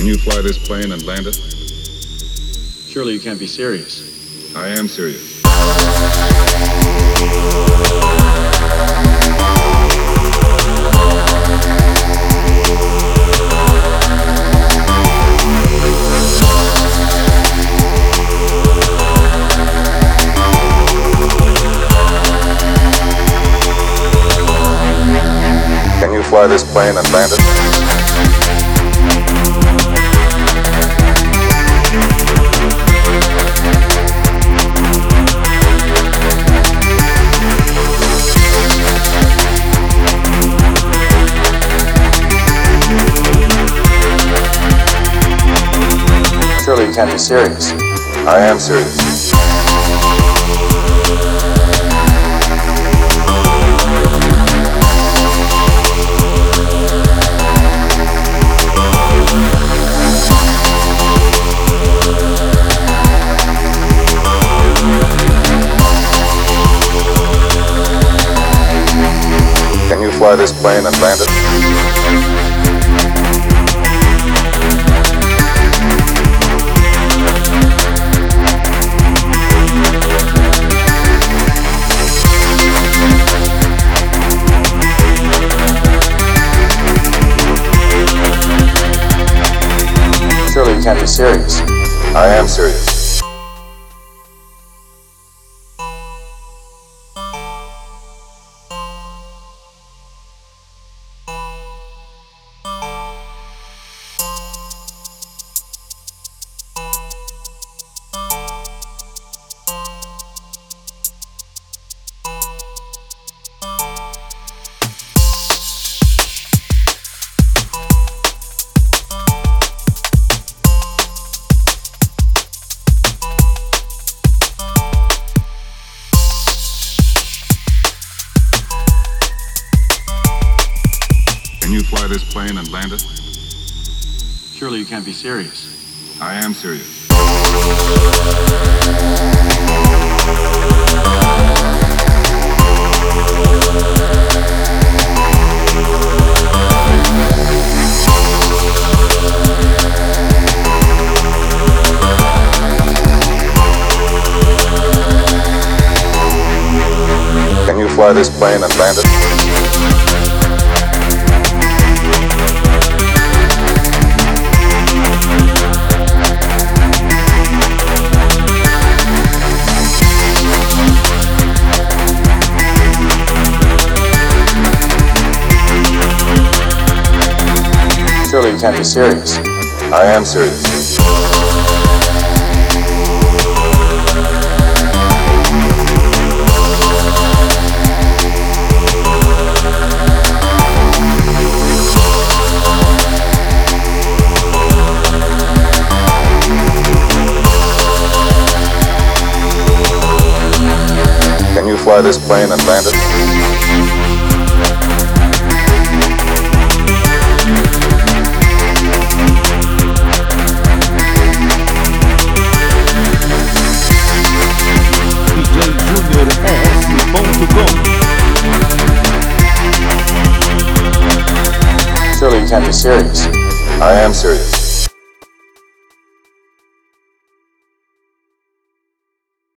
Can you fly this plane and land it? Surely you can't be serious. I am serious. Can you fly this plane and land it? Surely you can't be serious. I am serious. Can you fly this plane and land it? Surely you can't be serious. I am serious. Can you fly this plane and land it? Surely you can't be serious. I am serious. Can you fly this plane and land it? Surely you can't be serious. I am serious. Can you fly this plane and land it? Surely you can't be serious. I am serious.